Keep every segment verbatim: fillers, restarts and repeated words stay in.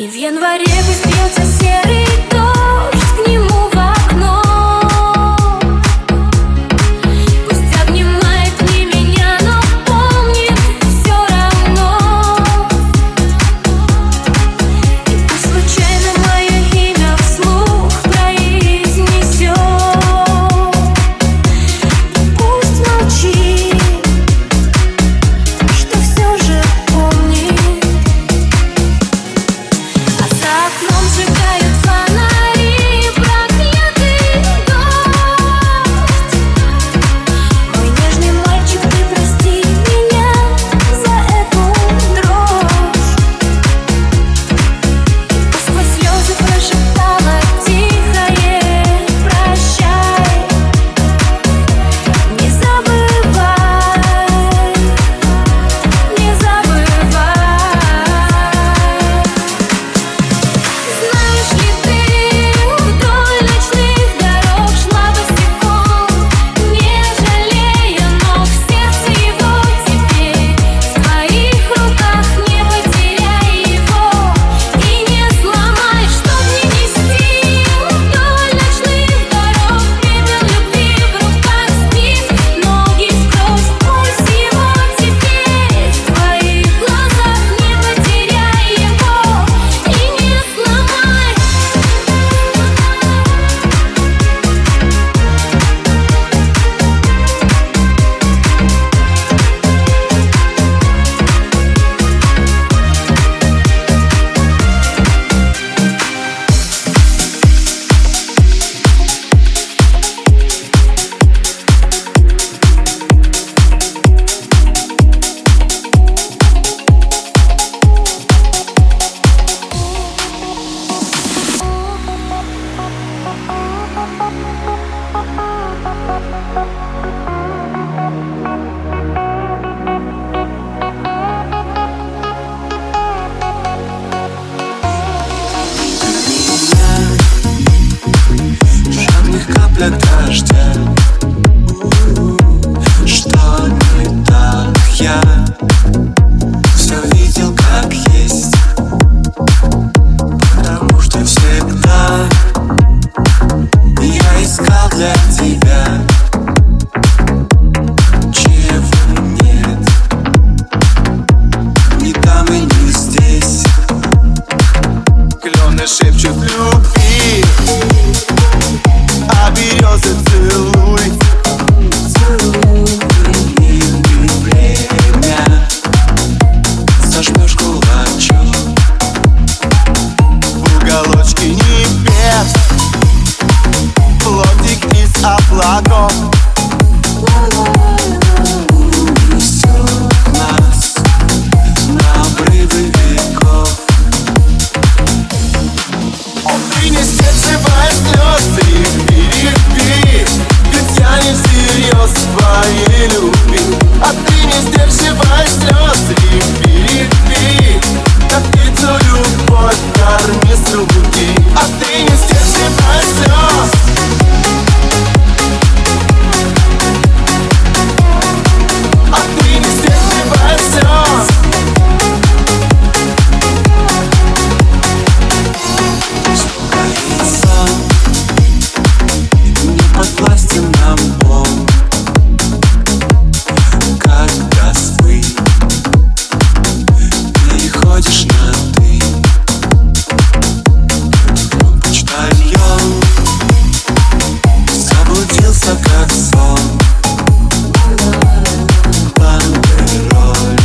И в январе пусть бьется серый дождь к нему в окно. Пусть обнимает не меня, но помнит все равно. И пусть случайно мое имя вслух произнесет. Пусть молчит, что все же помнит. А за окном сжигают фонари проклятый дождь. Мой нежный мальчик, ты прости меня за эту дрожь. И сквозь слезы прошептала тихое прощай. Не забывай, не забывай. Знаешь ли ты, вдоль ночных дорог шла босиком, не жалея ног, сердце его теперь в твоих руках, не потеряй его и не сломай, чтоб не нести вдоль ночных дорог пепел любви в руках спит, ноги сквозь, пусть его теперь в твоих глазах, не потеряй его и не сломай. В жадных каплях дождя. Что не так, я все видел как есть, потому что всегда я искал для тебя, чего нет ни там и не здесь. Клены шепчут любви, а березы целуй. И ты время сожмешь кулачок в уголочке небес, плотик из облаков. Унесет нас на обрывы веков. Ты не сдерживай слезы и любви, ведь я не всерьез твоей любви. А ты не сдерживай слезы и любви, как птицу любовь корми с руки. А ты не сдерживай слез. А ты не сдерживай слез. Сон не подвластен нам он, когда свы переходишь на ты. Он почтальон заблудился как сон. Бандероль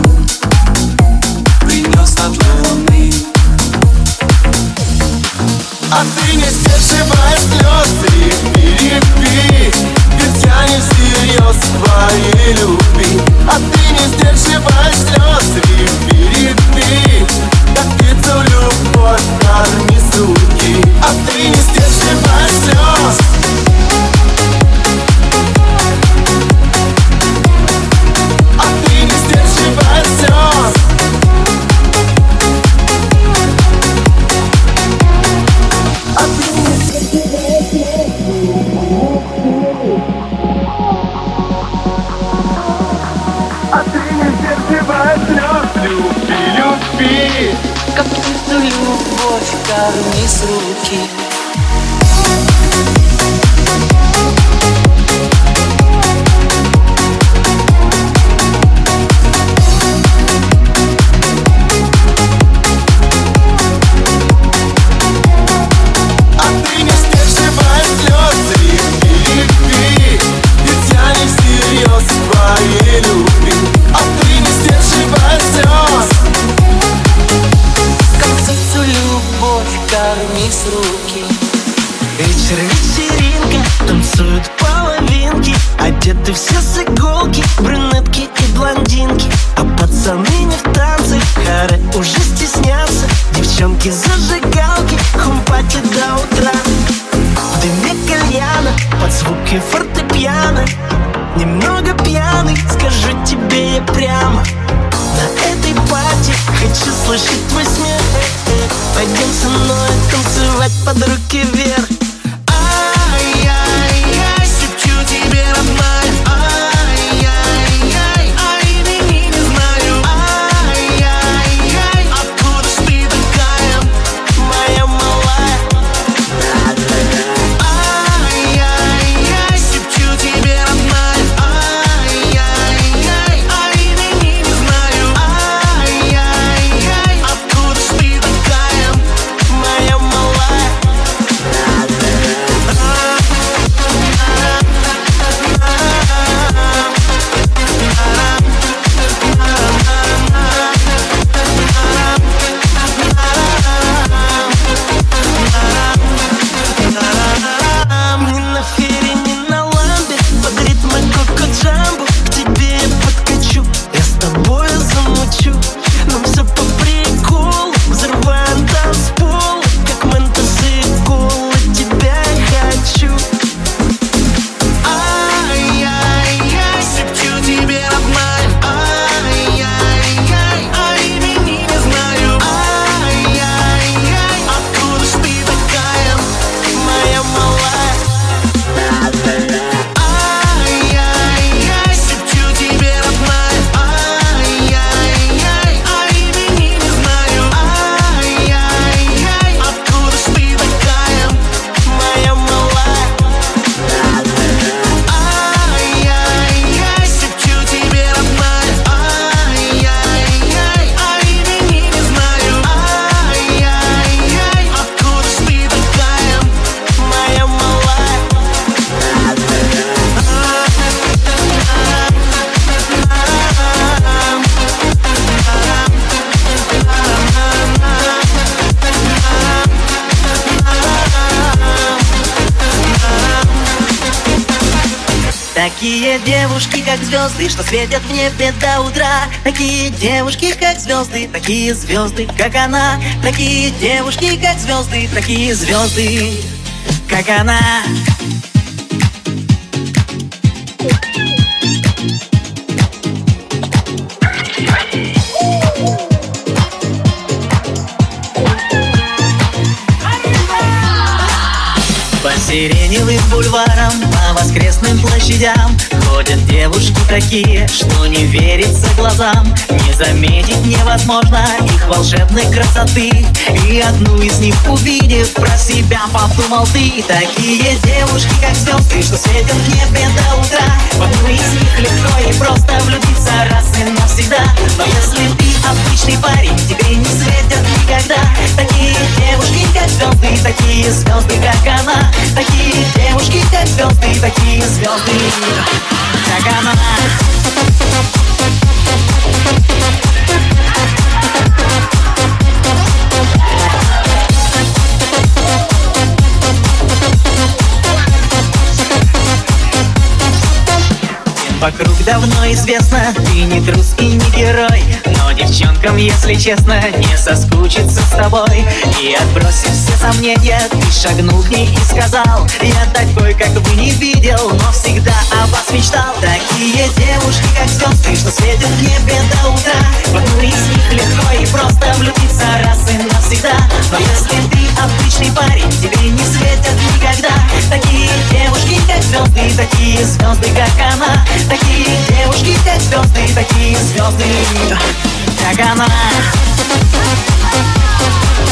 принес от луны. А ты не сдерживай слезы и любви, ведь я не всерьез твоей любви. А ты не сдерживай слезы и любви, как птицу любовь корми с руки. А ты не сдерживай слез. А ты не сдерживай слез. А ты не сдерживай слез. А ты не сдерживай слез. Любви, любви. эту любовь корми с руки. Корми с руки. Вечер, вечеринка, танцуют половинки, одеты все с иголки, брюнетки и блондинки. А пацаны не в танцах, харе уже стеснятся. Девчонки зажигалки, хумпати до утра. В дыме кальяна, под звуки фортепиано. Немного пьяный, скажу тебе я прямо. На этой пати хочу слышать твой смех. Пойдем со мной танцевать под руки вверх. Ай-яй-яй, шепчу тебе, родная. Ай-яй-яй, а имени не знаю. Ай-яй-яй, откуда ж ты такая, моя малая? Ай-яй-яй, шепчу тебе, родная. Ай-яй-яй, а имени не знаю. Ай-яй-яй, откуда ж ты такая, моя малая? Ни на фере, ни на ламбе, под ритмы коко-джамбо к тебе я подкачу, я с тобой замучу. Нам все по приколу, взрываем танцпол, как ментосы и колы, тебя я хочу. Ай-яй-яй, шепчу тебе, родная. Ай-яй-яй, а имени не знаю. Ай-яй-яй, откуда ж ты такая, моя малая? Ай-яй-яй, шепчу тебе, родная. Ай-яй-яй, а имени не знаю. Ай-яй-яй, откуда ж ты такая, моя малая? Ай-яй-яй, шепчу тебе, родная. Ай-яй-яй, а имени не знаю. Ай-яй-яй, откуда ж ты такая, моя малая? Такие девушки, как звезды, что светят в небе до утра. Такие девушки, как звезды, такие звезды, как она. Такие девушки, как звезды, такие звезды, как она. По сиреневым бульварам, по воскресным площадям ходят девушки такие, что не верится глазам. Не заметить невозможно их волшебной красоты. И одну из них увидев, про себя подумал ты. Такие девушки, как звезды, что светят в небе до утра. В одну из них легко и просто влюбиться раз и навсегда. Но если ты обычный парень, тебе не светят никогда. Такие девушки, как звезды, такие звезды, как она. Такие девушки, как звезды, такие звезды, как она. Вокруг давно известно, ты не трус и не герой. Но девчонкам, если честно, не соскучиться с тобой. И отбросив все сомнения, ты шагнул к ней и сказал: я такой, как вы, не видел, но всегда о вас мечтал. Такие девушки, как звезды, что светят в небе до утра. В одну из них легко и просто влюбиться раз и навсегда. Но если ты обычный парень, тебе не светят никогда. Такие девушки, как звезды, такие звезды, как она. Такие девушки, как звезды, такие звезды, как она.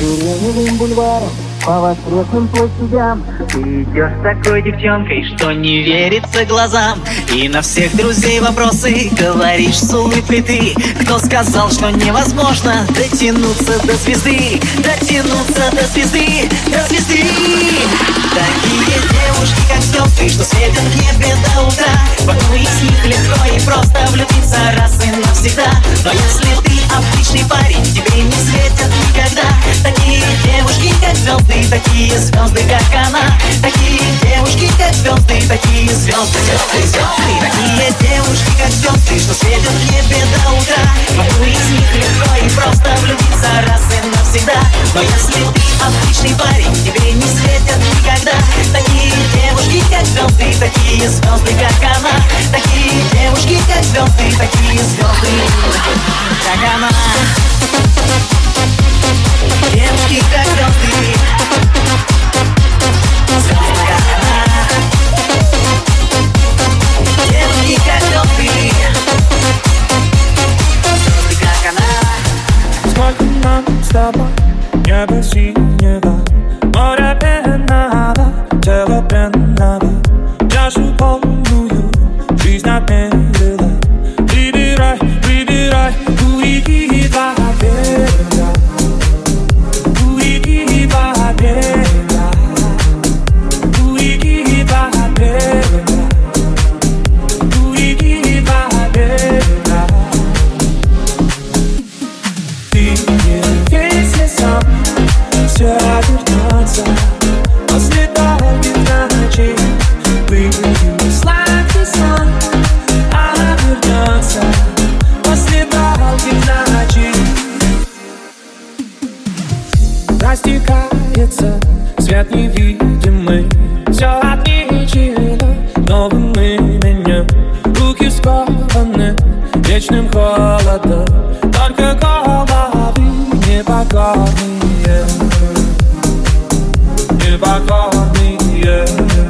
сиреневым бульваром, по воскресным площадям. Ты идешь такой девчонкой, что не верится глазам. И на всех друзей вопросы говоришь с улыбкой ты. Кто сказал, что невозможно дотянуться до звезды, дотянуться до звезды, до звезды. Такие девушки, как звезды, что светят в небе до утра. В одну из них легко и просто влюбиться раз и навсегда. Но если ты обычный парень, тебе не светят никогда. Такие девушки, как звезды, такие звезды, как она. Такие девушки, как звезды, такие звезды, звезды, звезды. Такие девушки, как звезды, что светят в небе до утра. В одну из них легко и просто влюбиться раз и навсегда. Но если ты обычный парень, тебе не светят никогда. Такие девушки, как звезды, такие звезды, как она. Такие девушки, как звезды, такие звезды, как она. Девушки, как звезды, звезды, как она. Девушки, как звезды, звезды, как она. Сколько нам с тобой небо синего, море пенного, тело пенного, чашу полную жизнь отмерила. Выбирай, выбирай, уйди два берега, уйди два берега, уйди два берега, уйди два берега. Ты не весь сам, все обернется после долгих ночей. Выйдем сладкий сон, обернется после долгих ночей. Растекается свет невидимый, все отмечено новым именем. Руки скованы вечным холодом, только головы непокорные, непокорные,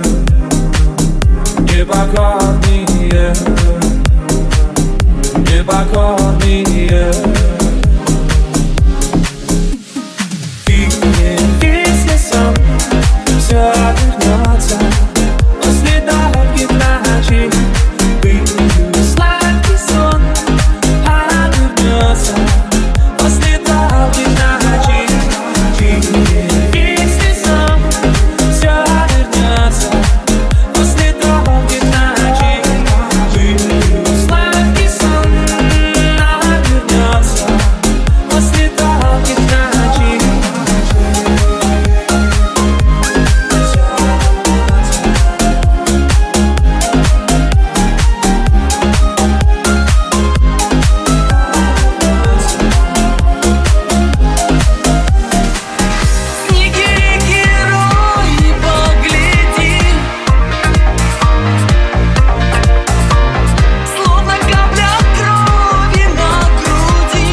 непокорные, непокорные. Ты не весь сам, все обернется после долгих ночей. Выйдем сладкий сон, обернется после долгих ночей. Ты не весь сам, все обернется после долгих ночей. Выйдем сладкий сон, обернется после долгих ночей. Снегири, герой, погляди, словно капля крови на груди.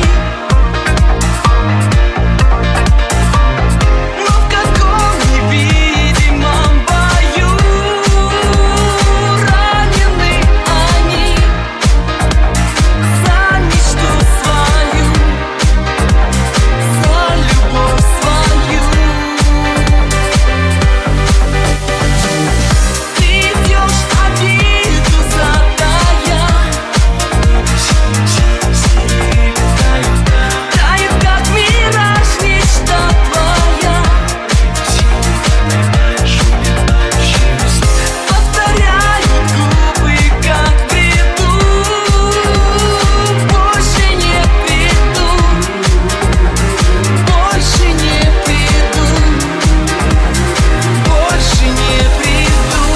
Но в каком невидимом бою ранены они за мечту свою, за любовь свою. Ты идешь обиду затая, тает, как мираж, мечта твоя. Повторяют губы, как в бреду, больше не приду, больше не приду, больше не приду.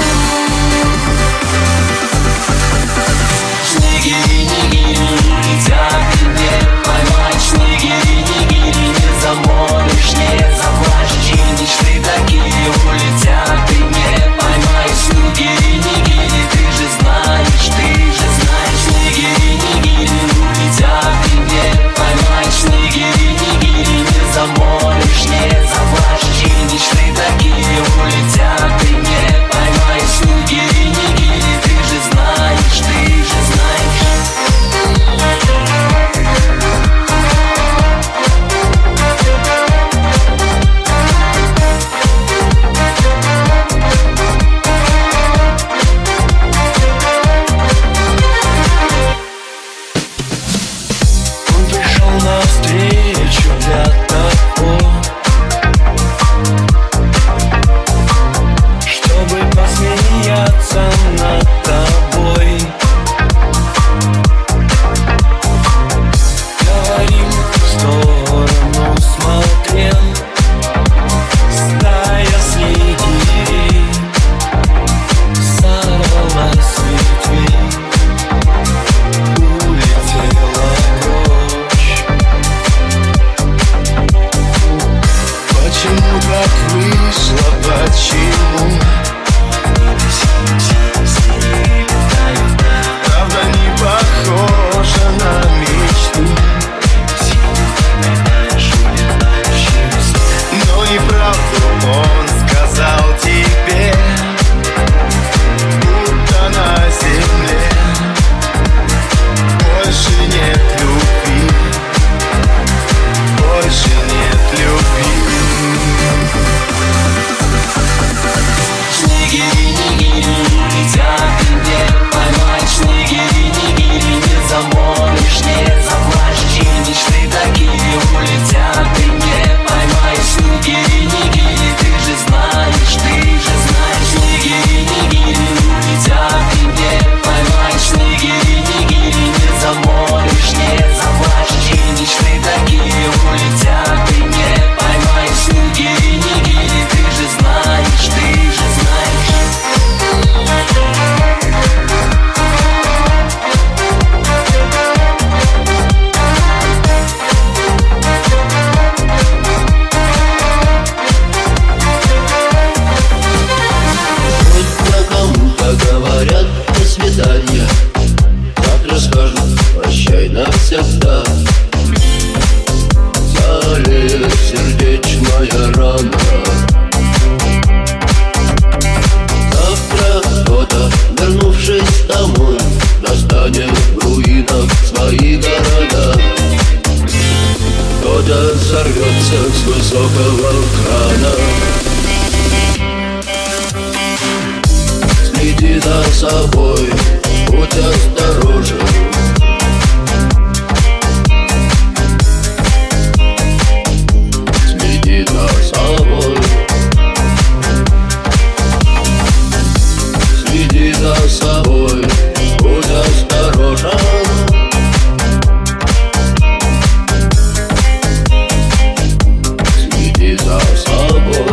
Снегири, нигири, летят и не поймать. Снегири, нигири, не замолишь, не заплачешь. И мечты такие улетят и не поймать. Снегири, нигири, ты же знаешь, ты же знаешь. Снегири, нигири, улетят и не поймать. Снегири, нигири, не замолишь, не заплачешь. И мечты такие улетят и не поймать. Снегири, нигири, ты же знаешь, ты же знаешь. Снегири, так вышло, почему? Правда не похожа на мечту, но и правду он сказал тебе, будто на земле больше нет любви, больше нет любви. Снегири-нигири, летят и не поймать. Снегири-нигири, не замолвишь, не заплачешь. Чьи мечты такие улетят и не поймать. Снегири-нигири, ты же знаешь, ты же знаешь. Снегири-нигири, летят и не поймать. Снегири-нигири, не замолвишь, не заплачешь. Чьи мечты такие улетят и не поймать. Снегири-нигири, ты же знаешь, ты же знаешь. Хоть кому-то говорят до свидания, завтра скажут прощай навсегда. Залит сердечная рана. Завтра кто-то, вернувшись домой, достанет в руинах свои города. Кто-то сорвется с высокого крана. Следи за собой, будь осторожен. Следи за собой. Следи за собой, будь осторожен. Следи за собой.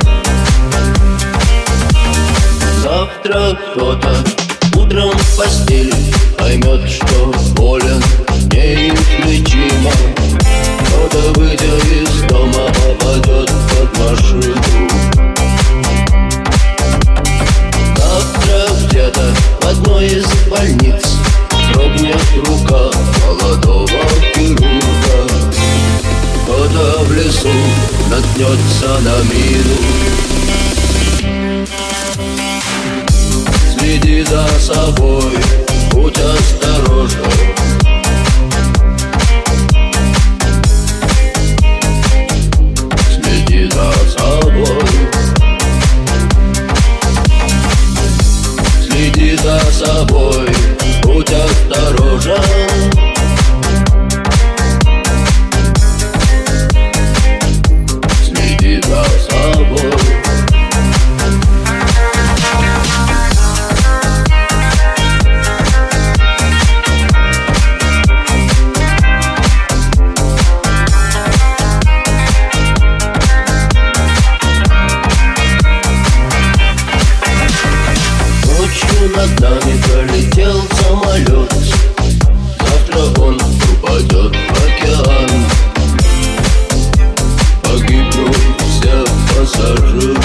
Завтра кто-то утром в постели поймет, что болен неизлечимо. Кто-то, выйдя из дома, попадет под машину. Завтра где-то в одной из больниц дрогнет рука молодого хирурга. Кто-то в лесу наткнется на мину. Следи за собой, будь осторожен. Следи за собой. Следи за собой, будь осторожен. Следи за собой. Ночью над нами пролетел самолет. Завтра он упадет в океан. Погибнут все пассажиры.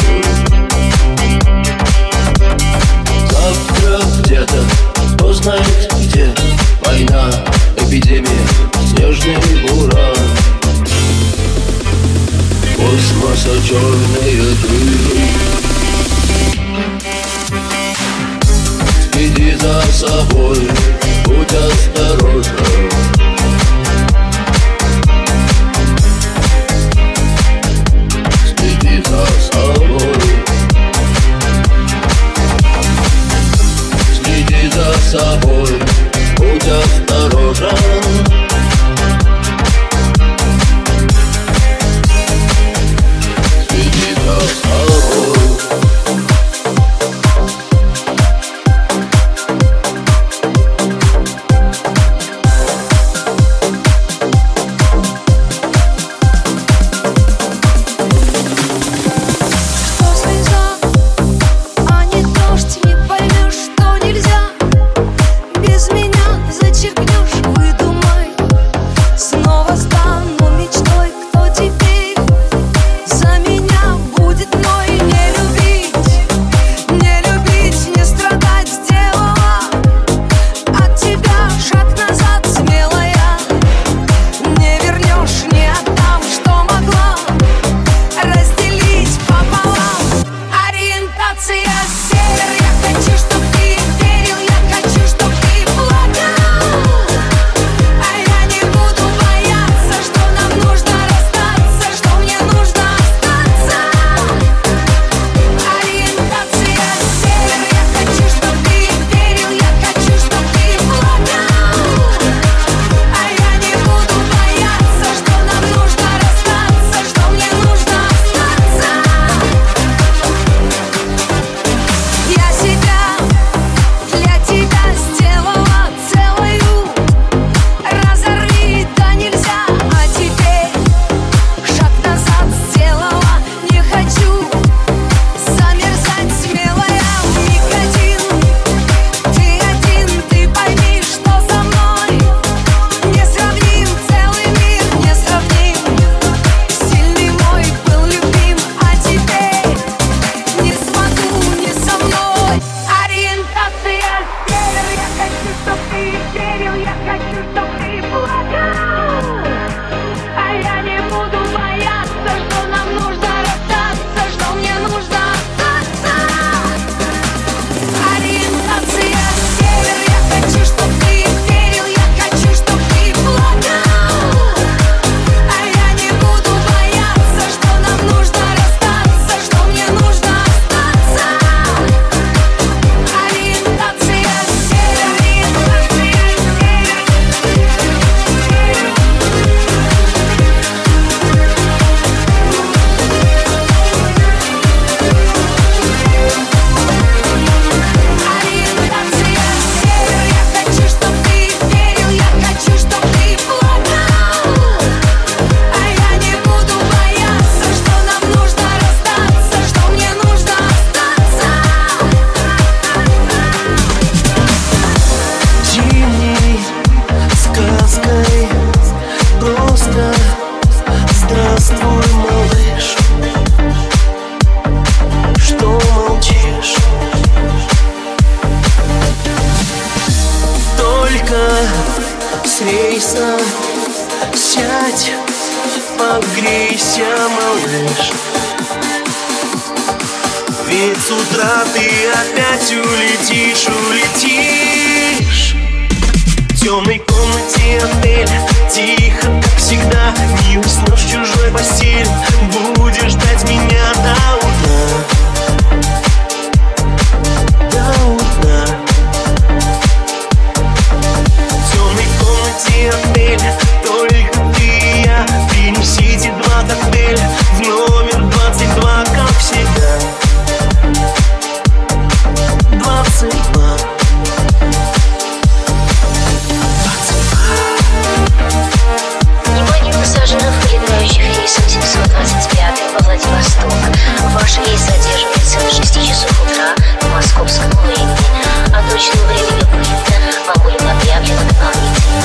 Завтра где-то, кто знает где, война, эпидемия, снежный буран. Космоса черные дыры. Следи за собой, будь осторожен. Следи за собой. Следи за собой, будь осторожен. Следи за собой. знаешь. Ведь с утра ты опять улетишь, улетишь. В темной комнате отеля тихо, как всегда. Не уснешь в чужой постели, будешь ждать меня до утра. До утра. В темной комнате отеля только ты и я. Принесите два коктейля в номер двадцать два, как всегда. Двадцать два. Внимание пассажиров, вылетающих рейсом семьсот двадцать пять во Владивосток. Ваш рейс задерживается до шести часов утра по московскому времени. О точном времени вылета вам будет объявлено дополнительно.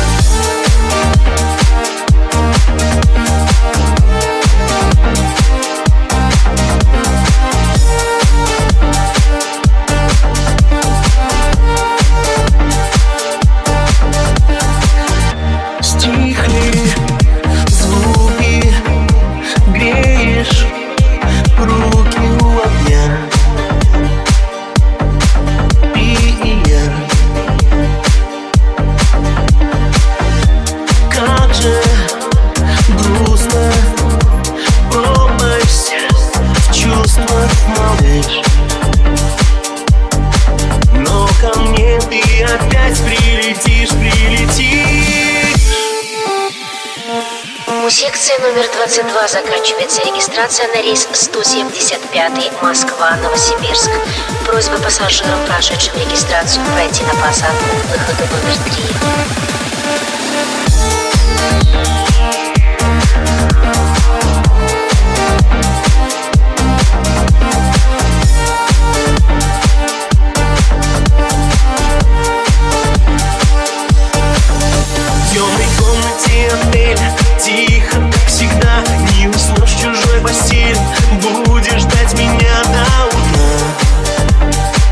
Стихли звуки, греешь руки у огня. Ты и я. Как же грустно, пробуешься в чувствах, малыш. Но ко мне ты опять прилетишь, прилетишь. У секции номер двадцать два заканчивается регистрация на рейс сто семьдесят пять Москва-Новосибирск. Просьба пассажирам, прошедшим регистрацию, пройти на посадку к выходу номер три. В темной комнате отеля тихо, как всегда. Не уснешь в чужой постели, будешь ждать меня до утра.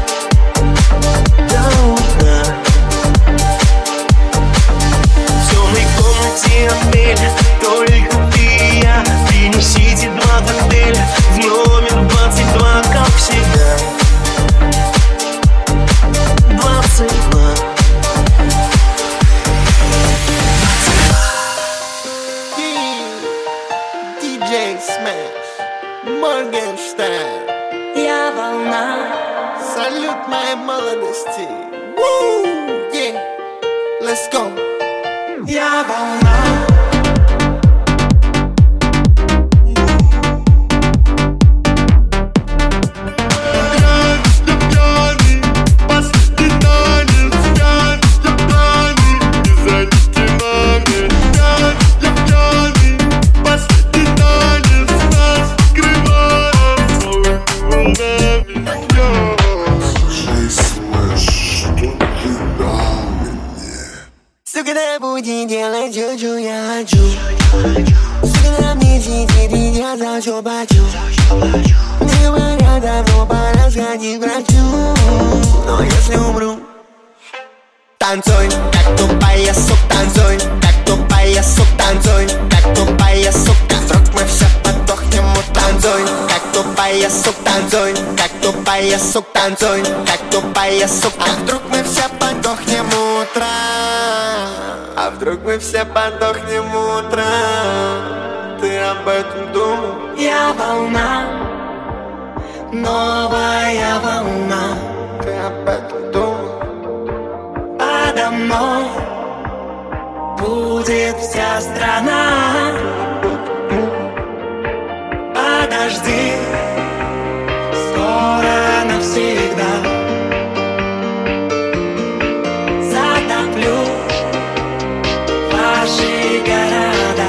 До утра. В темной комнате отеля только ты и я. Принесите два коктейля в номер двадцать два, как всегда. Двадцать два. диджей Smash, Моргенштерн. Я волна. Салют моей молодости. Woo! Yeah. Let's go. Я волна. Сука, да буди делать все, что я хочу. Сука, на мне сидит и я за все плачу. Не говорят, давно пора сходить к врачу. Но если умру, танцуй, как тупая сука, танцуй, как тупая сука, танцуй, как тупая сука. Вдруг мы все подохнем, танцуй, как тупая сука, танцуй, как тупая сука, танцуй, как тупая сука. А вдруг мы все подохнем утром? А вдруг мы все подохнем утром? Ты об этом думал? Я волна. Новая волна. Ты об этом думал? Подо мной будет вся страна. Подожди, скоро навсегда затоплю ваши города.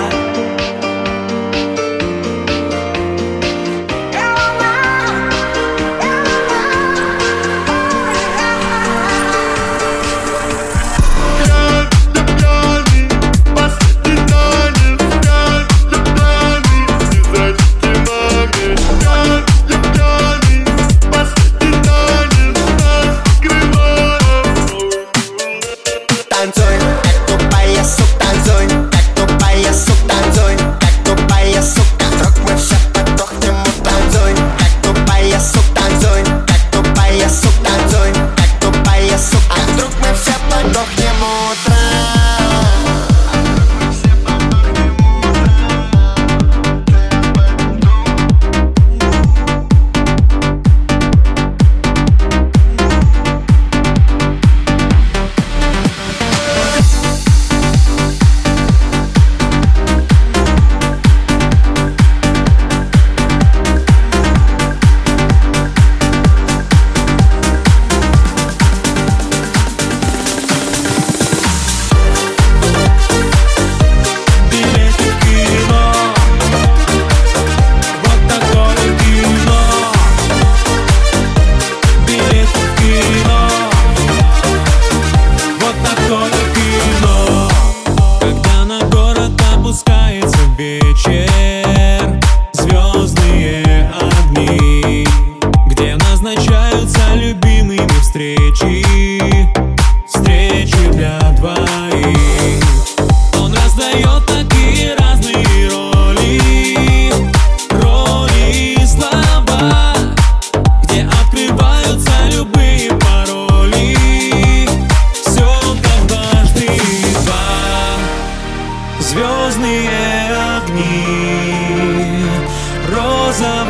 Последний танец,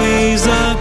розовый закат,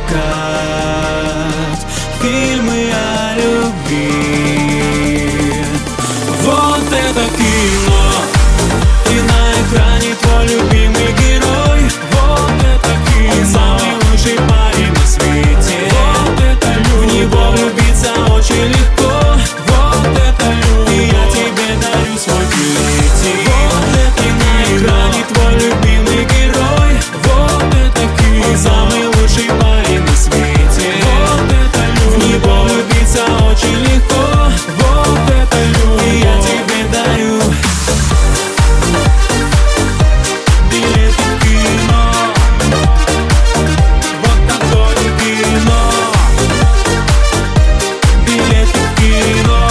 фильмы о любви. Вот это кино, и на экране твой любимый герой. Вот это кино, он самый лучший парень на свете. Вот это любовь, в него влюбиться очень легко. Вот это любовь, и я тебе дарю свой билетик. Вот это и на экране твой любимый герой. Вот это кино, он самый лучший парень на свете. Вот это любовь, в него влюбиться очень легко. Вот это любовь, и я тебе дарю билет в кино. Вот такое кино. Билет в кино.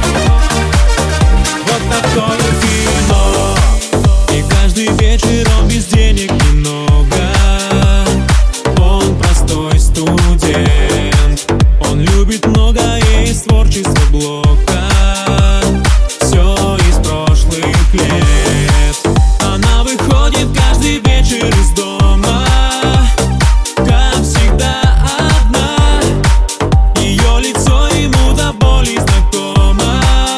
Вот такое кино. И каждый вечер он без денег немного. Он простой студент. Он любит многое из творчества блока. Все из прошлых лет. Она выходит каждый вечер из дома, как всегда одна. Ее лицо ему до боли знакомо.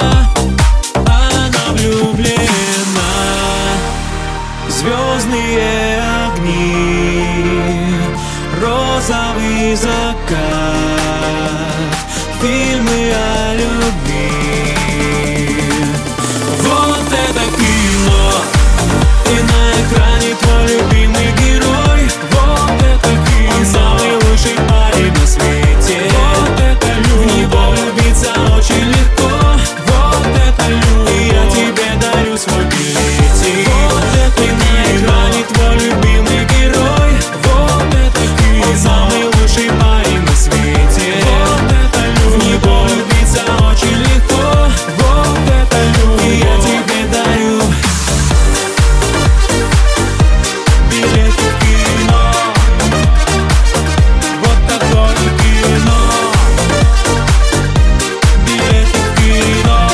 Она влюблена. Звездные огни, розовый закат, фильмы о любви. Вот это кино, и на экране твой любимый герой. Вот это кино, он самый лучший парень на свете. Вот это любовь, в него влюбиться очень легко. Вот это любовь, и я тебе дарю свой билетик. Вот это и на экране твой любимый герой. Вот это кино, он самый лучший парень на свете. Вот это любовь, в него влюбиться очень легко. Вот это любовь, и я тебе дарю билет в кино. Вот такое кино. Билет в кино.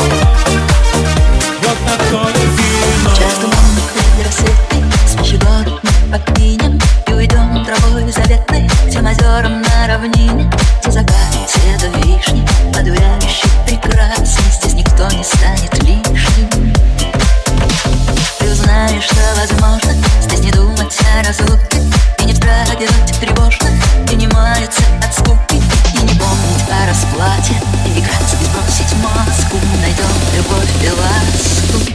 Вот такое кино. Часто мы рассветы, спящий город мы покинем и уйдем травой заветной к тем озерам на равнине, где закат цвета вишни, подавляющий прекрасный. Здесь никто не станет лишним. Ты узнаешь, что возможно здесь не думать о разлуке и не вздрагивать тревожно, и не маяться от скуки, и не помнить о расплате, и играть и сбросить маску. Мы найдем любовь и ласку.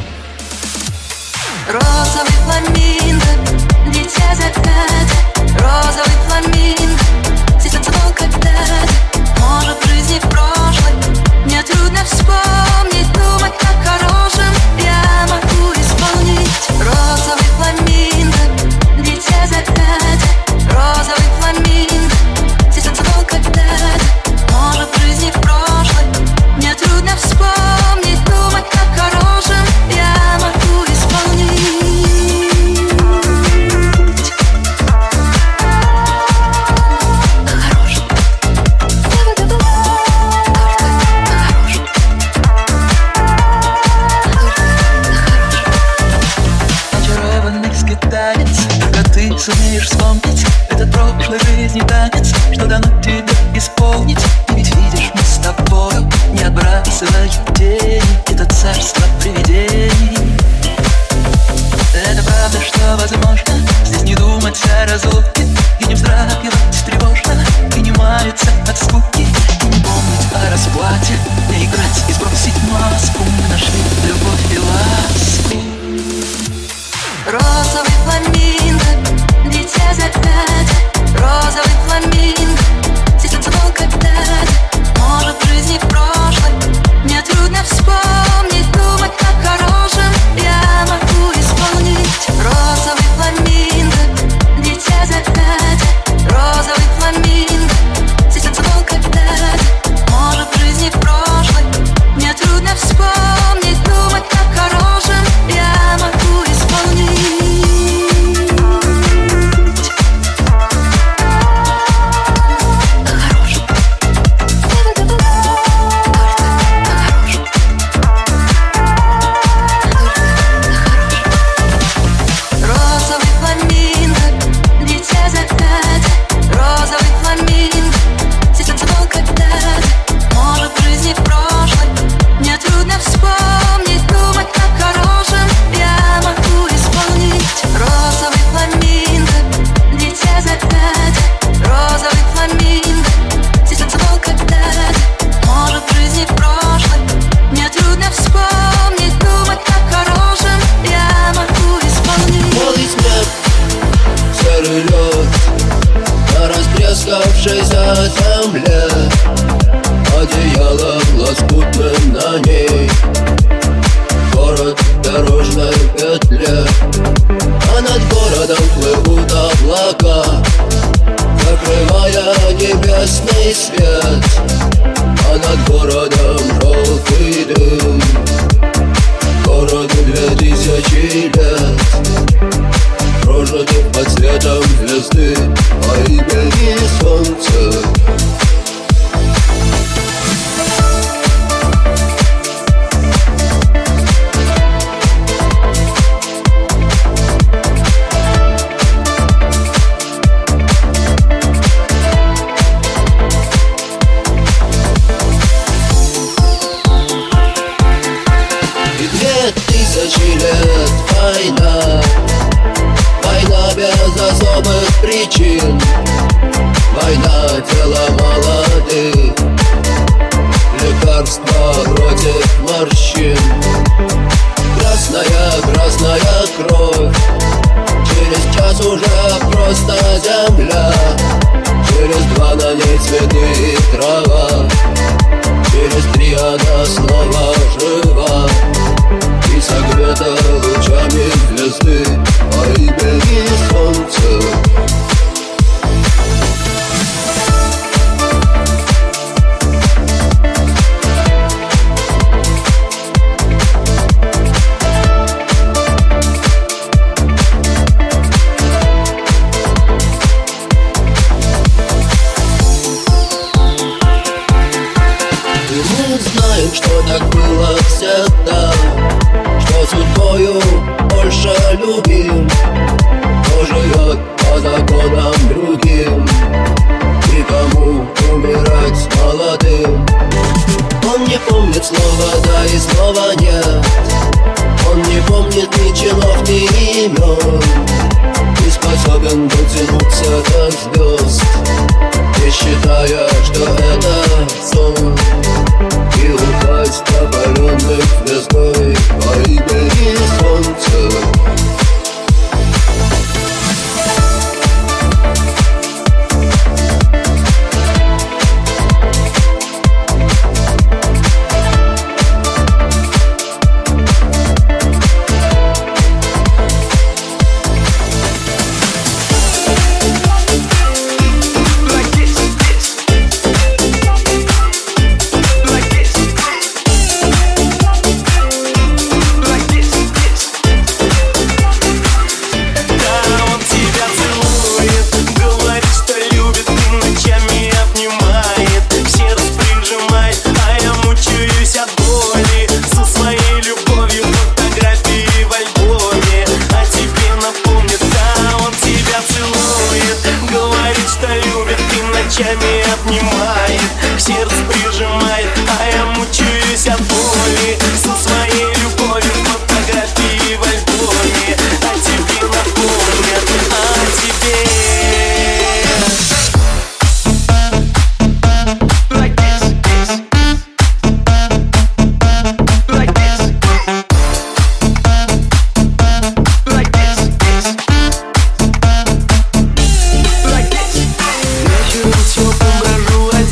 Розовый фламинго, дитя заката. Розовый фламинго, здесь танцевал когда-то. Может, в жизни прошлой мне трудно вспомнить, думать о хорошем я могу исполнить. Розовый фламинго, дитя заката. Розовый фламинго, здесь танцевал когда-то. Может, в жизни прошлой мне трудно вспомнить, думать о хорошем я могу исполнить. Сумеешь вспомнить этот прошлой жизни танец, что дано тебе исполнить. Ты ведь видишь, мы с тобою не отбрасываем тени, это царство привидений. Это правда, что возможно здесь не думать о разлуке, и не вздрагивать тревожно, и не маяться от скуки, и не помнить о расплате, не играть и сбросить маску. Мы нашли любовь и ласку. Розовый фламинго, дитя заката. Розовый фламинго, здесь танцевал когда-то. Может, в жизни прошлой мне трудно вспомнить, думать о хорошем я могу исполнить. Розовый фламинго, дитя заката. Оставшейся земле одеяло лоскутным на ней. Город в дорожной петле, а над городом плывут облака, закрывая небесный свет. А над городом желтый дым, городу две тысячи лет, прожитых под светом звезды по имени Солнце. Тысячи лет война, война без особых причин, война тела молодых, лекарства против морщин. Красная, красная кровь, через час уже просто земля, через два на ней цветы и трава, через три она снова жива и согрета лучами звезды по имени Солнце. Что так было всегда, что судьбою больше любим, кто живет по законам другим, никому умирать молодым. Он не помнит слова да и слова нет, он не помнит ни чинов, ни имен, не способен дотянуться до звезд, не считая, что это сон, и упасть опаленных звездой по имени Солнце. Ночами обнимает, к сердцу прижимает, а я мучаюсь от боли со своей любовью, фотографии в альбоме, а тебе напомнят о тебе. Like this, this. Like this. Like this, this. Like this. Я чую все, брожу один.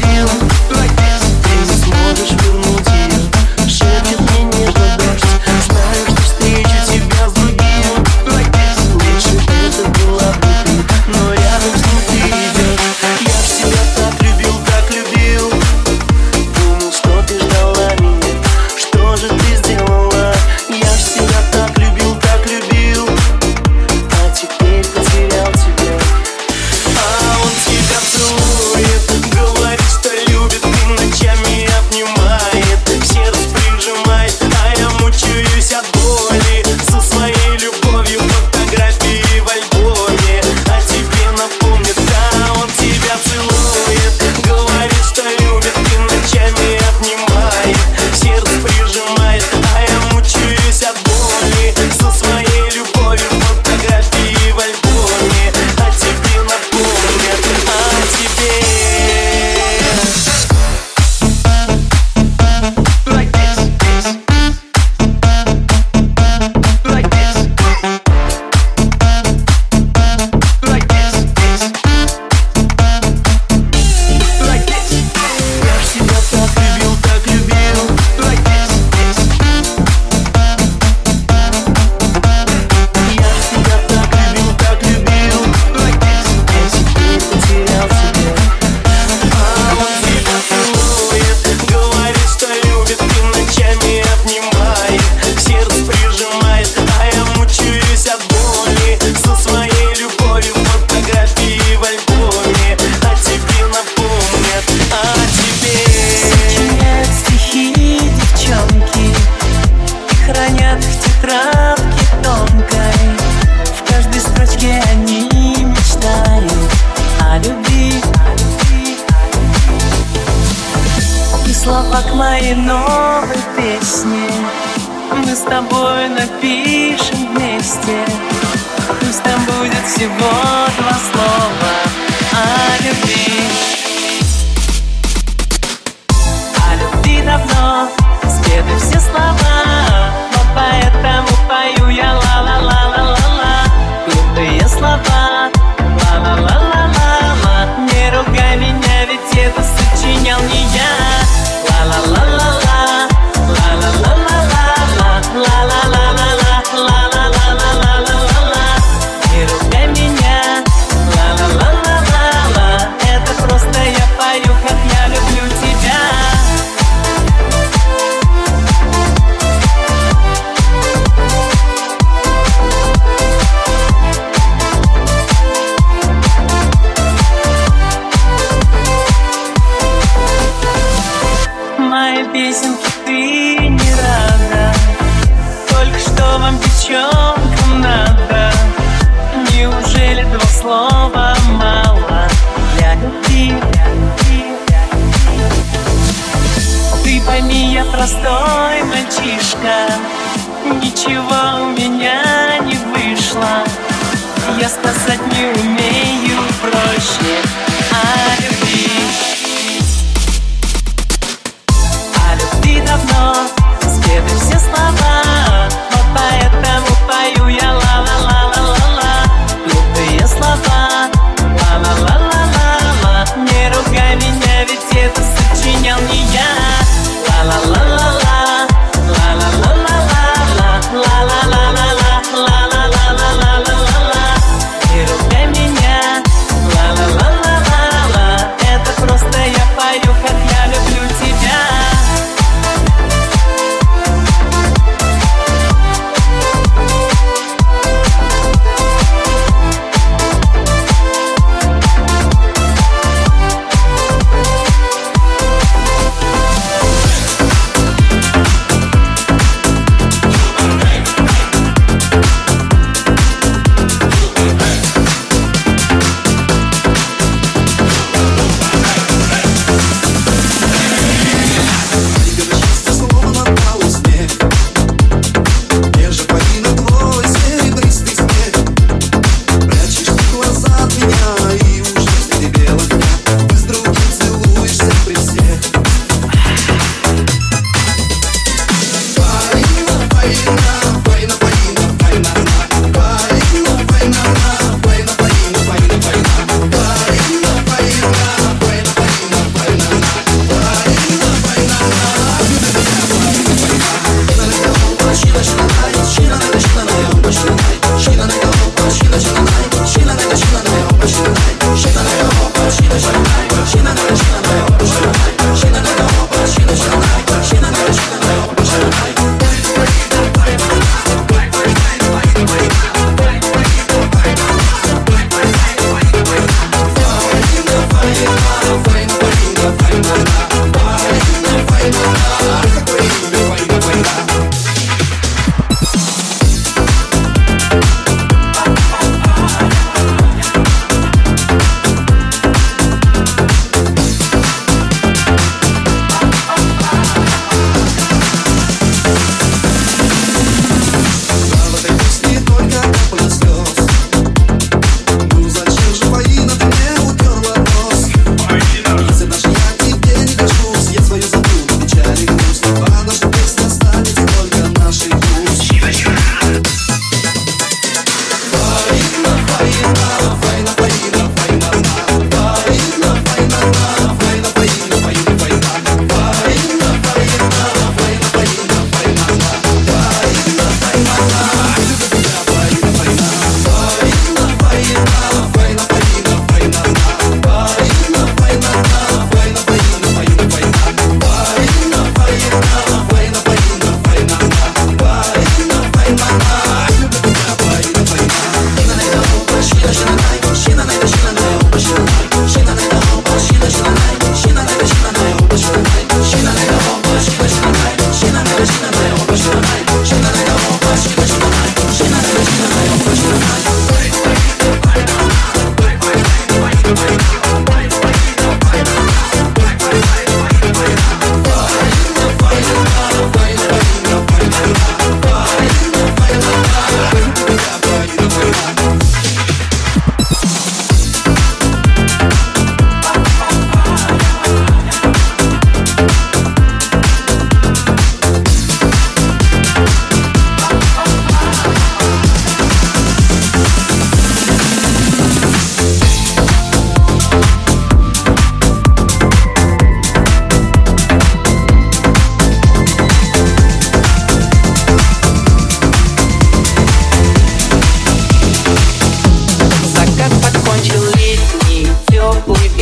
слова к моей новой песне. Мы с тобой напишем вместе. Пусть там будет всего два слова о любви. О любви давно спеты все слова, но поэтому пою я ла-ла-ла-ла-ла-ла. Глупые слова, ла-ла-ла-ла-ла-ла. Не ругай меня, ведь это сочинял не я. Ла-ла-ла-ла-ла, ла-ла-ла-ла-ла-ла, ла-ла-ла-ла-ла-ла-ла-ла-ла-ла. Не ругай меня, ла-ла-ла-ла-ла-ла. Это просто я пою, как я люблю тебя. Мои песенки ты не рада, только что вам, девчонкам, надо. Неужели два слова мало для любви? Ты пойми, я простой мальчишка, ничего у меня не вышло. Я сказать не умею проще о любви. Давно спеты все слова, вот поэтому пою я ла-ла-ла-ла-ла-ла. Глупые слова, ла-ла-ла-ла-ла-ла. Не ругай меня, ведь это сочинял не я. Ла-ла-ла-ла-ла, ла-ла-ла-ла-ла-ла, ла-ла-ла-ла-ла, ла-ла-ла-ла-ла-ла-ла. Не ругай меня, ла-ла-ла-ла-ла-ла. Это просто я пою, как я люблю тебя.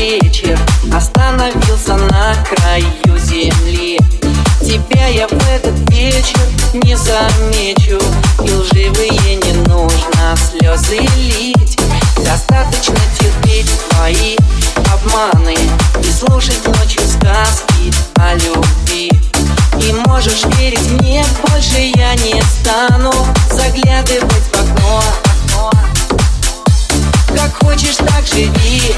вечер остановился на краю земли. Тебя я в этот вечер не замечу, и лживые не нужно слезы лить. Достаточно терпеть твои обманы и слушать ночью сказки о любви. И можешь верить мне, больше я не стану заглядывать в окно. Как хочешь, так живи.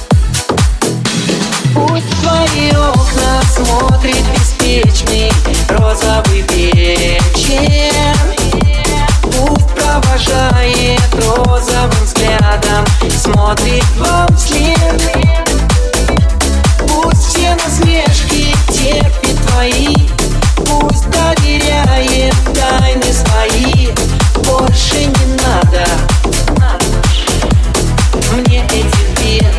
Пусть твои окна смотрит беспечный розовый вечер. Пусть провожает розовым взглядом, смотрит вам вслед. Пусть все насмешки терпит твои, пусть доверяет тайны свои. Больше не надо мне этих бед.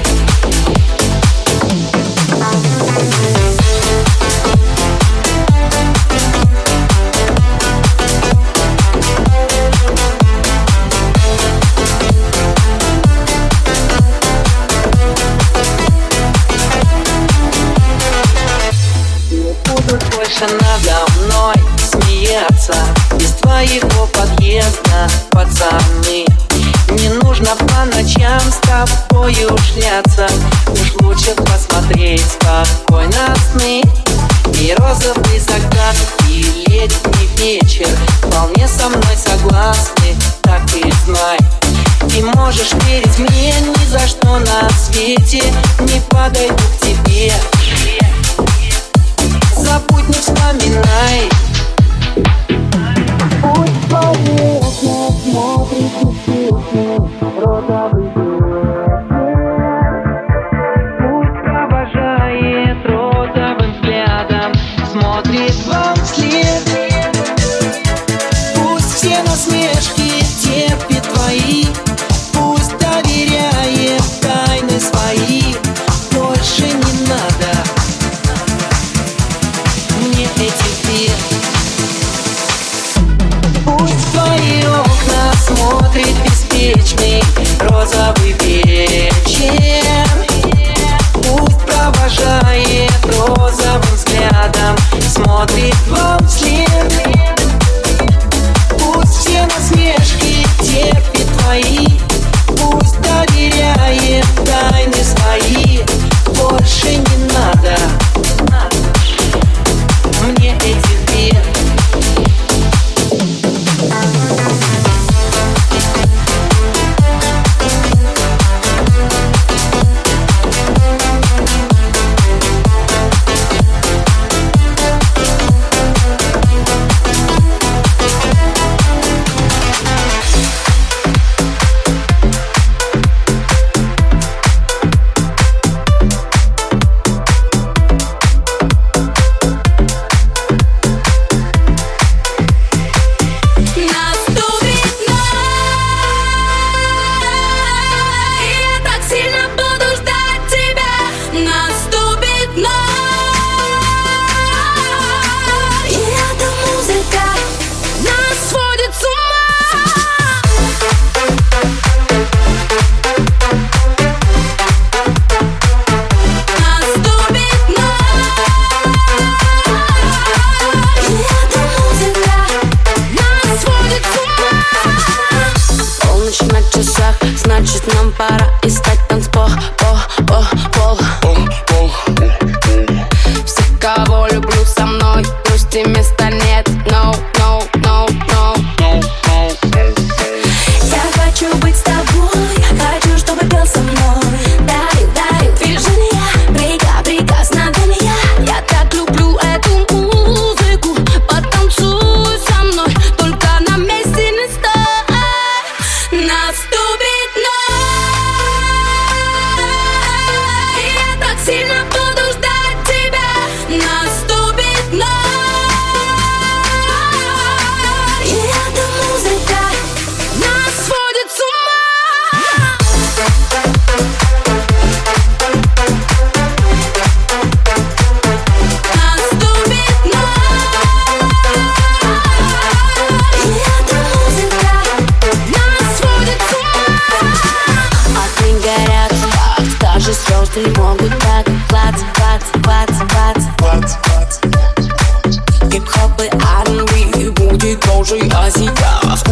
Будут больше надо мной смеяться из твоего подъезда, пацаны. Не нужно по ночам с тобою шляться, уж лучше посмотреть спокойно сны. И розовый закат, и летний вечер вполне со мной согласны, так и знай. И можешь верить мне, ни за что на свете не подойду к тебе. Забудь, не вспоминай. Пусть твои окна смотрит беспечный розовый вечер. Пусть провожает розовым взглядом, смотрит вам вслед. Пусть все насмешки терпит твои, пусть доверяет тайны свои. Больше не надо мне этих бед. Пусть твои окна смотрит беспечный розовый вечер. Пусть провожает розовым взглядом, смотрит вам вслед. Пусть все насмешки терпит твои, пусть доверяет тайны свои. Больше не надо мне этих бед. Сильно буду ждать тебя, наступит ночь. вот так клац, клац, клац, клац, клац, клац. Хип-хоп и ар энд би будет позже, а сейчас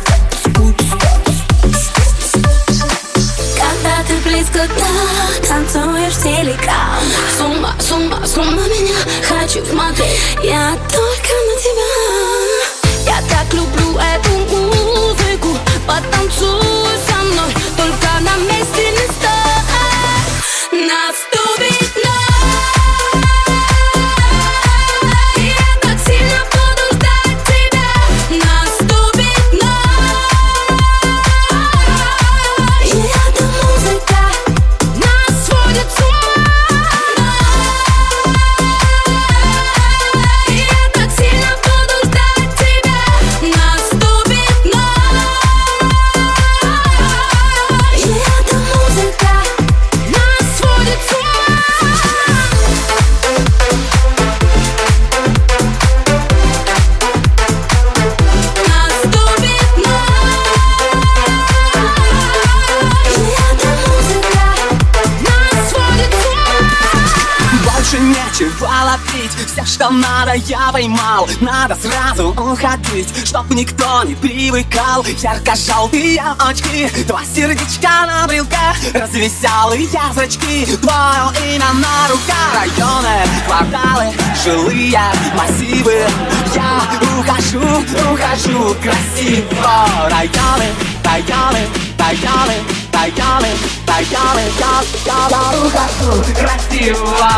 когда ты близко, да, танцуешь в телеграм. С ума, с ума, с ума меня хочу смотреть. Я только на тебя. Я так люблю эту музыку. Потанцуй со мной, только на месте не стой. Наступит ночь, и я так сильно буду ждать тебя. Наступит ночь, и эта музыка нас сводит с ума. И я так сильно буду ждать тебя. Наступит ночь, и эта музыка нас сводит с ума. Больше нечего ловить, все, что надо, я поймал. Надо сразу уходить, чтоб никто не привыкал. Ярко-желтые очки, два сердечка на брелке, развеселые зрачки, твое имя на руках. Районы, кварталы, жилые массивы. Я ухожу, ухожу красиво. Районы, районы, районы, районы, районы. Я, я, я ухожу красиво.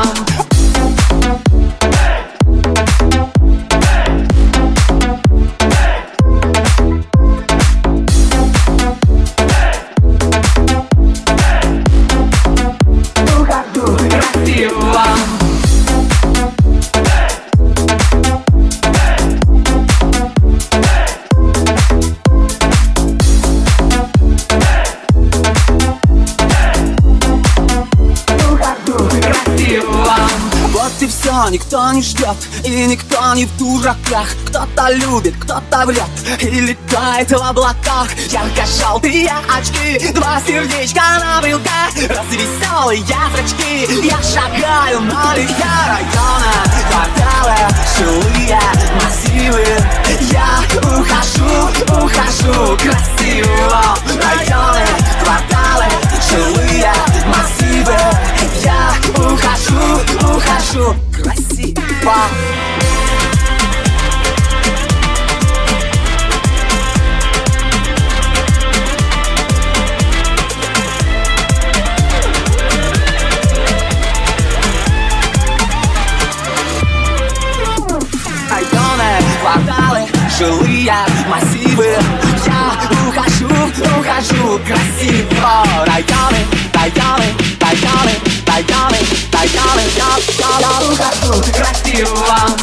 Вот и все, никто не ждет, и никто не в дураках. Кто-то любит, кто-то врет, и летает в облаках. Ярко-желтые очки, два сердечка на брелке, развеселые зрачки. Я шагаю на лихе. Районы, кварталы, жилые массивы. Я ухожу, ухожу красиво. Районы, кварталы, жилые массивы. Я ухожу, ухожу красиво. Районы, кварталы, жилые массивы. Я ухожу, ухожу красиво. Районы, районы, районы, районы, районы. Я, я, я ухожу красиво.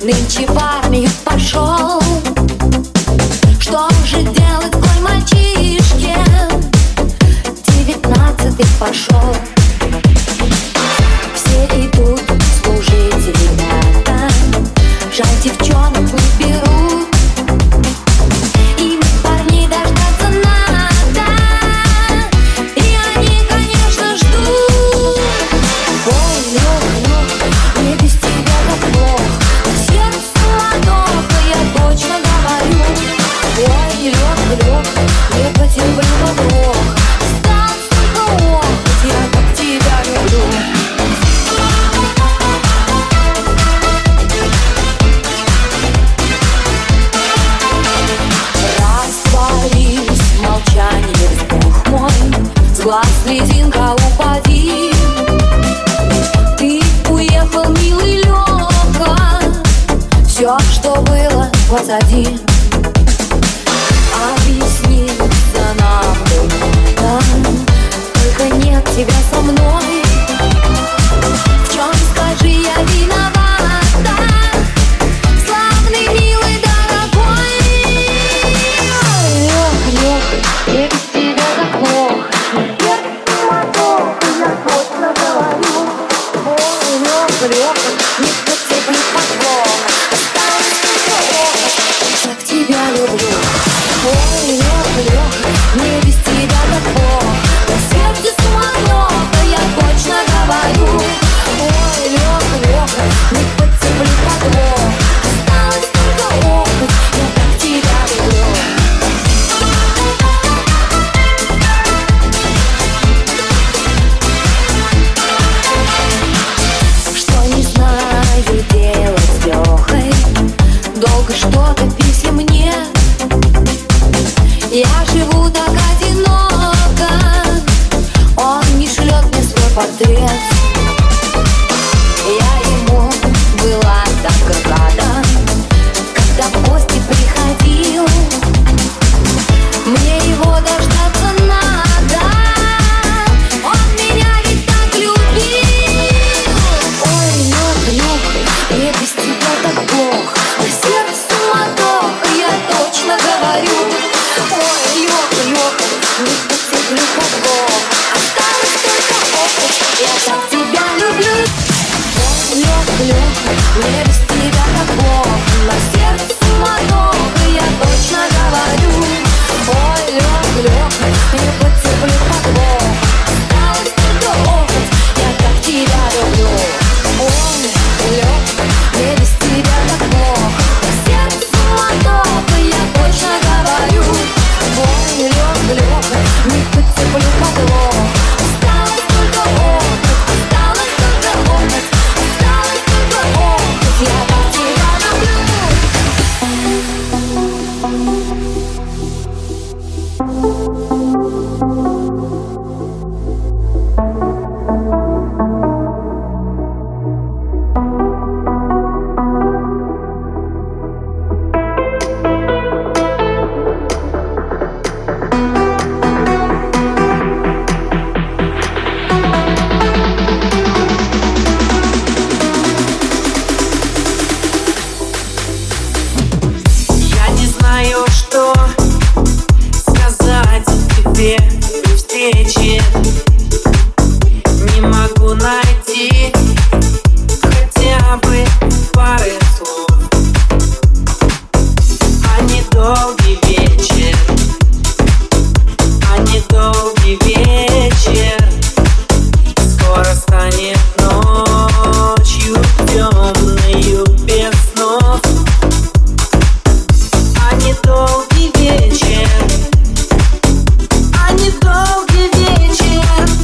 нынче в армию пошел. Что же делать, коль мальчишке девятнадцатый пошел? Все идут служить ребята, жаль, девчонок не берут. Им парней дождаться надо, и они, конечно, ждут. Ой, Лёх, Лёх, мне без тебя так плохо, сердце ладоха, я точно говорю. Ой, Лёх, Лёх, мне потерплю подвох, осталось только опыт, я так тебя люблю. Растворись в молчании вздох мой, с глаз слезинка упади. Ты уехал, милый Лёха, все, что было позади. Объясниться нам бы надо, только нет тебя со мной. В чем, скажи, я виновата, славный, милый, дорогой? Лёха, Лёха, мне без тебя так плохо, сердце мотоха, я точно говорю. Ой, Лёха, Лёха, не потерплю подвох, осталось только опыт, я так тебя люблю. Ой, Лёха, Лёха, мне без тебя так плохо, на сердце суматоха, я точно говорю. Ой, Лёха, Лёха, не потерплю подвох, осталось только опыт, я так тебя люблю. Что не знаю делать с Лёхой, долго что-то писем нет. Я живу так одиноко, он не шлет мне свой портрет. Я ему была так рада, когда в гости приходил. Мне его дождаться надо, он меня ведь так любил. Ой, Лёха, Лёха, мне без тебя так плохо, на сердце суматоха, я точно говорю. Ой, Лёха, Лёха, не потерплю подвох, осталось только опыт, я так тебя люблю. Ой, Лёха, Лёха, мне без тебя так плохо, на сердце суматоха, я точно говорю. Ой, Лёха, Лёха, не потерплю подвох, осталось только опыт, я так тебя люблю. Ой, Лёха, мне без тебя так плохо, на сердце суматоха, я точно говорю. Ой, Лёха, Лёха, не потерплю подвох, осталось только опыт, осталось только опыт, осталось только опыт, я так тебя люблю. Я не знаю, что сказать тебе при встрече. Не могу найти хотя бы пары слов. А недолгий вечер, а недолгий вечер скоро станет ночью темною без снов. А недолгий вечер, а недолгий вечер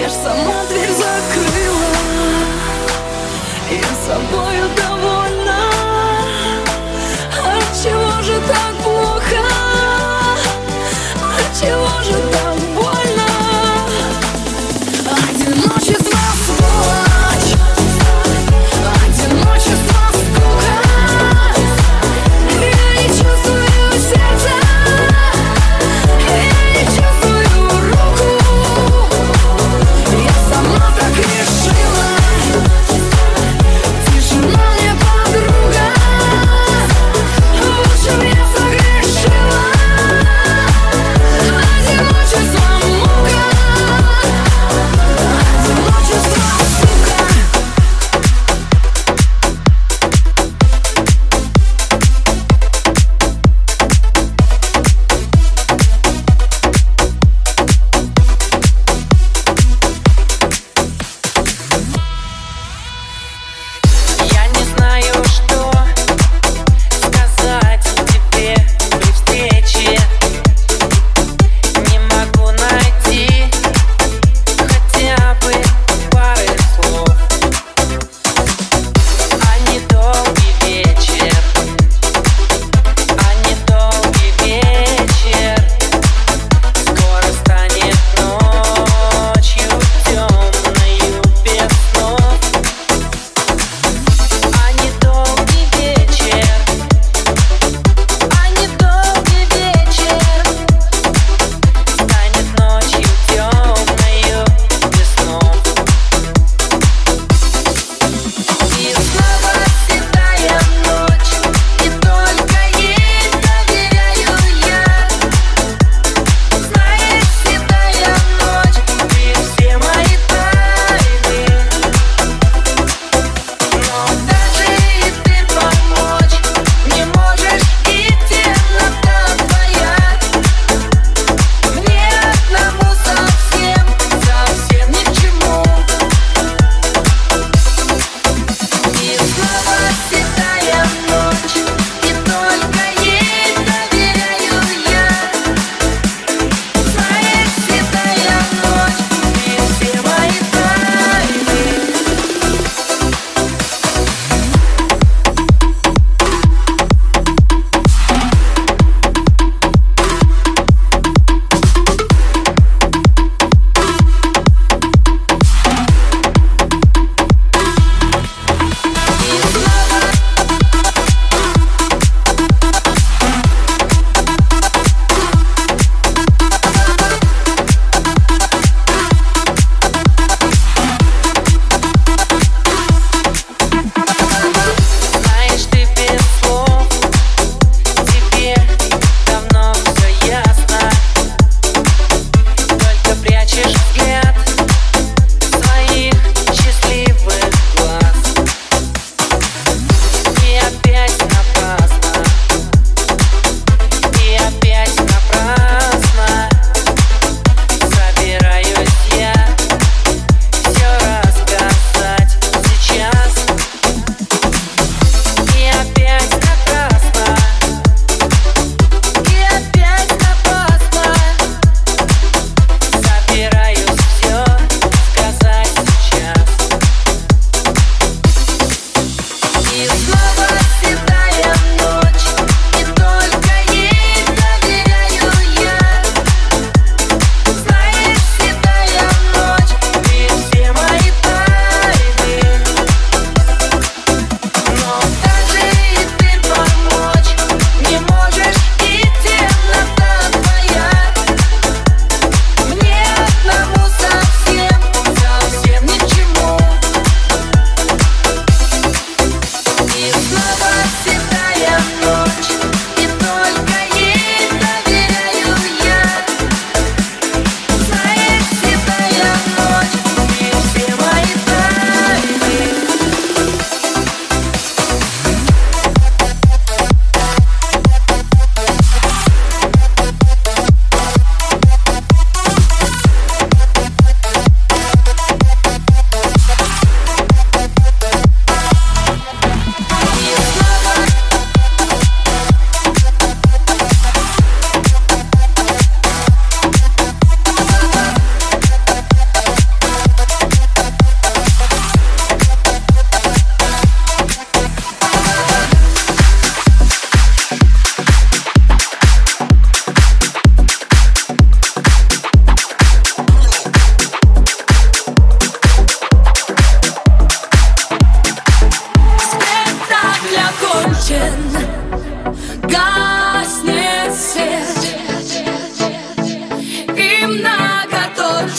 Я ж сама дверь закрыла, я собою довольна. Отчего же так плохо? Отчего же так больно? Одиночество, сволочь, одиночество, скука. Я не чувствую сердца, я не чувствую руку. Я сама так решила, тишина мне подруга. В общем, я согрешила. Одиночество.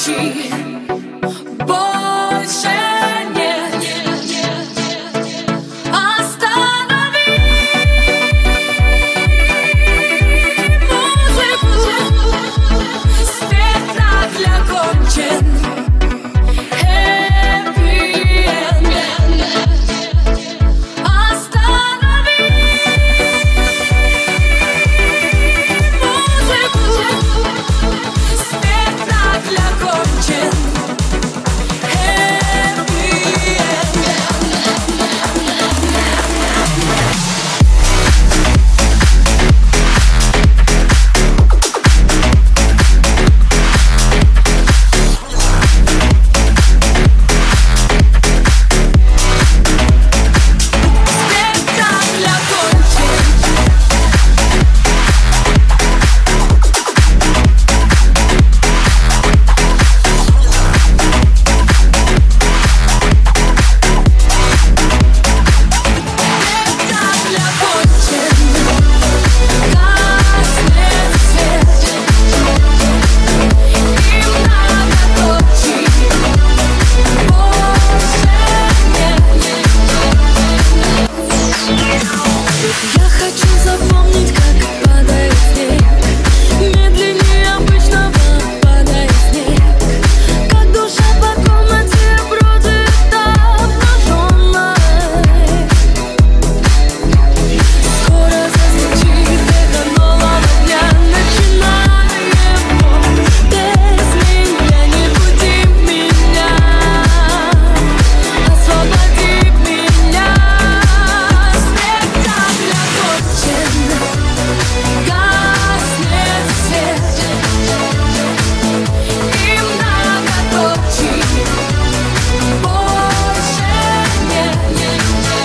точи больше нет. Останови музыку, спектакль окончен. Happy end. Останови музыку, спектакль окончен. Я хочу запомнить, как падает снег, медленнее обычного падает снег, как душа по комнате бродит обнаженной. Скоро зазвучит эхо нового дня, начиная его без меня. Не буди меня, освободи меня. Спектакль окончен, гаснет свет, и многоточий больше нет.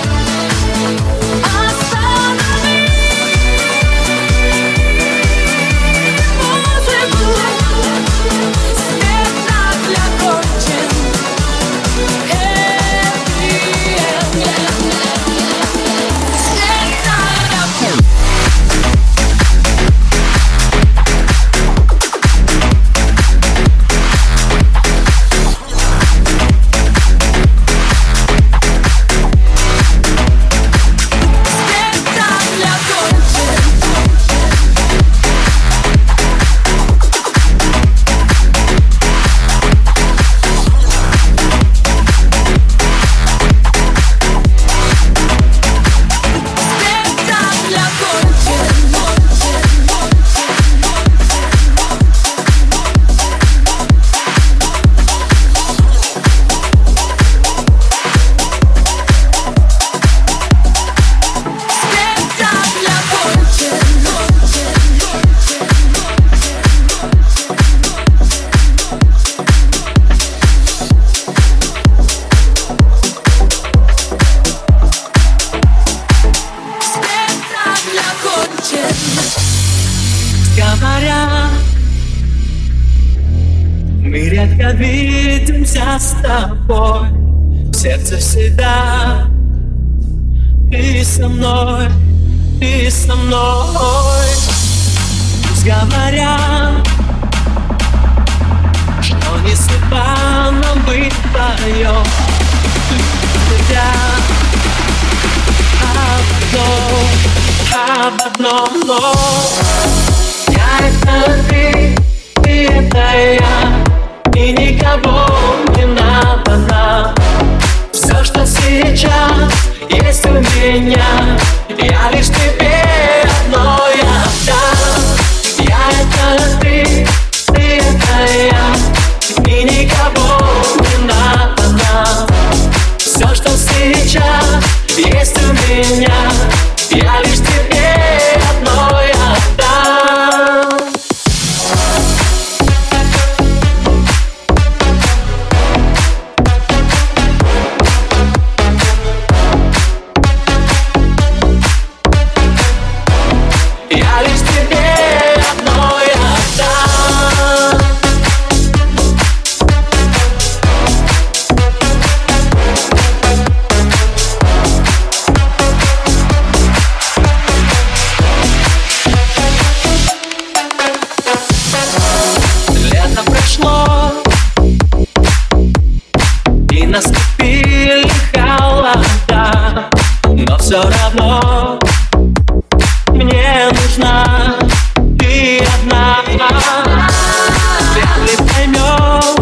Останови музыку, спектакль окончен. Happy end. Говорят, мы редко видимся с тобой, в сердце всегда. Ты со мной, ты со мной. Пусть говорят, что не судьба нам быть вдвоем. Тебя об одном, об одном, но я это ты, ты это я, и никого не надо нам. Все, что сейчас есть у меня, я лишь тебе одно я дам. Я это ты, ты это я, и никого не надо нам. Все, что сейчас есть у меня, я лишь тебе одно я дам. наступили холода, но все равно мне нужна ты одна. Вряд ли поймешь,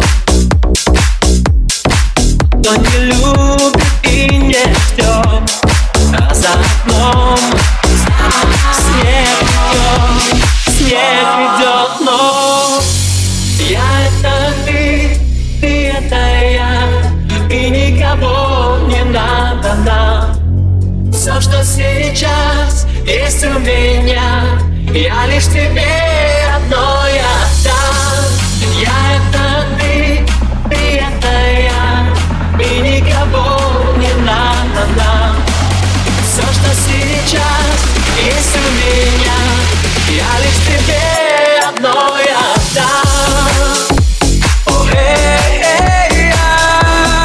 кто не любит и не ждет, а за окном снег идет, снег идет, но я это ты, ты это я, и никого не надо нам. Все, что сейчас есть у меня, я лишь тебе одной отдам. Я это ты, ты это я, и никого не надо нам. Все, что сейчас есть у меня, я лишь тебе одной отдам. О, эй, эй, я.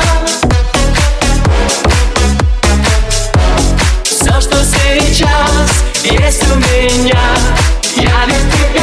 Все, что сейчас есть у меня, я лишь тебе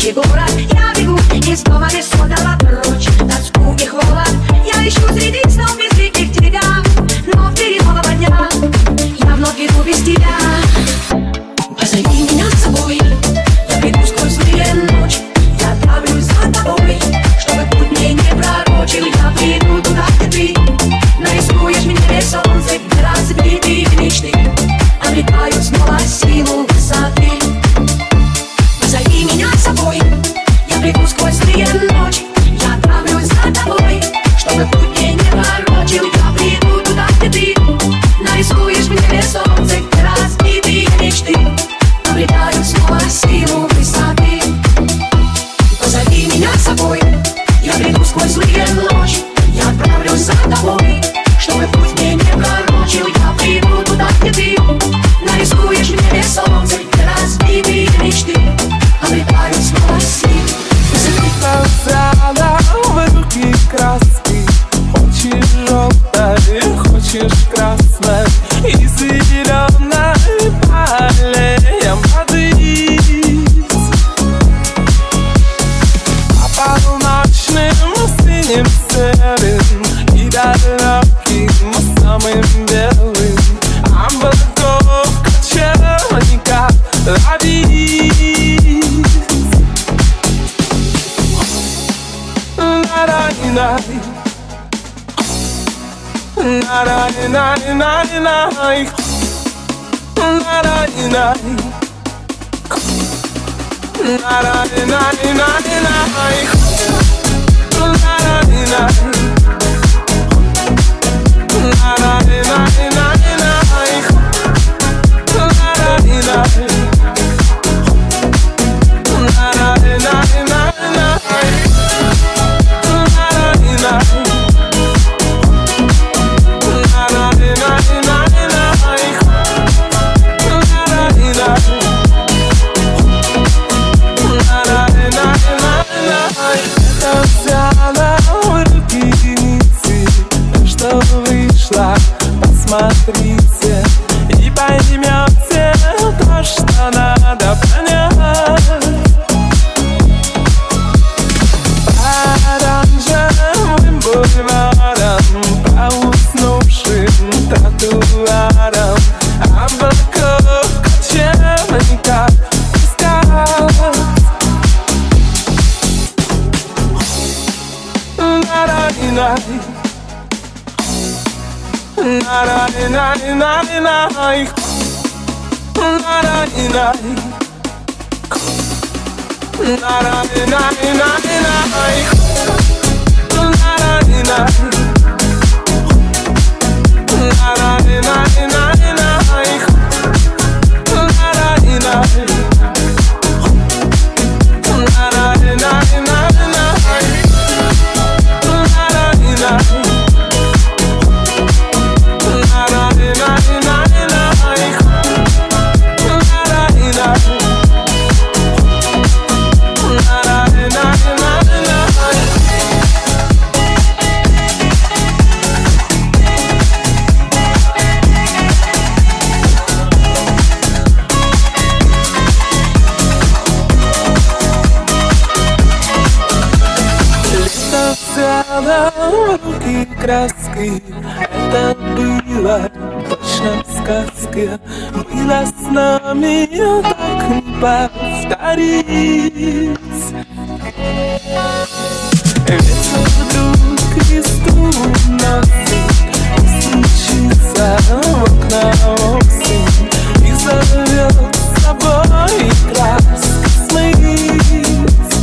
спящий город. Я бегу из дома без сотого прочь, тоску и холод. Я ищу среди снов безликих тебя, но впереди нового дня я вновь иду без тебя. Позови меня с собой, я приду сквозь злые ночи. Я отправлюсь за тобой, чтобы путь мне не пророчил. Я приду туда, где ты нарисуешь мне весь солнце, где разбитые мечты обретают снова силу высоты. Позови меня с собой, я приду сквозь злые ночи. Я отправлюсь за тобой, чтобы путь мне не пророчил. Я приду туда, где ты нарисуешь мне весь солнце, где разбитые мечты обретают снова силу высоты. Позови меня с собой, я приду сквозь злые ночи. Я отправлюсь за тобой, чтобы путь мне не пророчил. Я приду туда, где ты нарисуешь мне весь солнце, где разбитые мечты обретают снова силу. Сказала в руки краски, хочешь желтое, хочешь красное и зеленое полем водить. А полночным синим серым и далеким самым белым облаков кочевника ловить. На-на-на-на-на, на-на-на-на-на-на, на-на-на-на, посмотрите и поймете то, что надо понять. По оранжевым бульварам, по уснувшим тротуарам облаков кочевника искать. На-на-на-на, на-на-на-на-на-на, на-на-на-на, руки краски, это было точно в сказке. Было с нами так не повторить. Ветер вдруг листву носит, стучится в окна осень и зовет с собой краски смыть.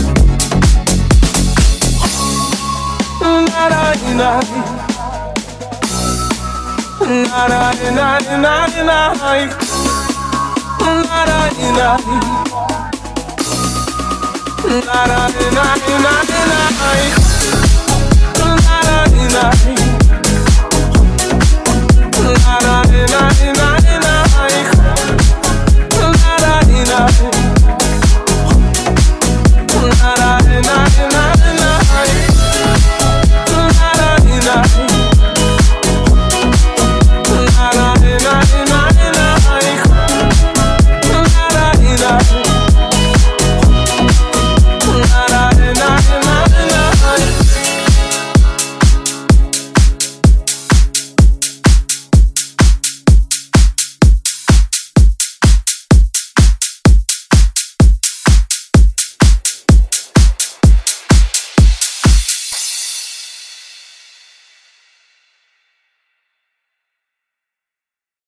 На-на-на-на, на-на-на-на-на-на, на-на-на-на, на-на-на-на-на,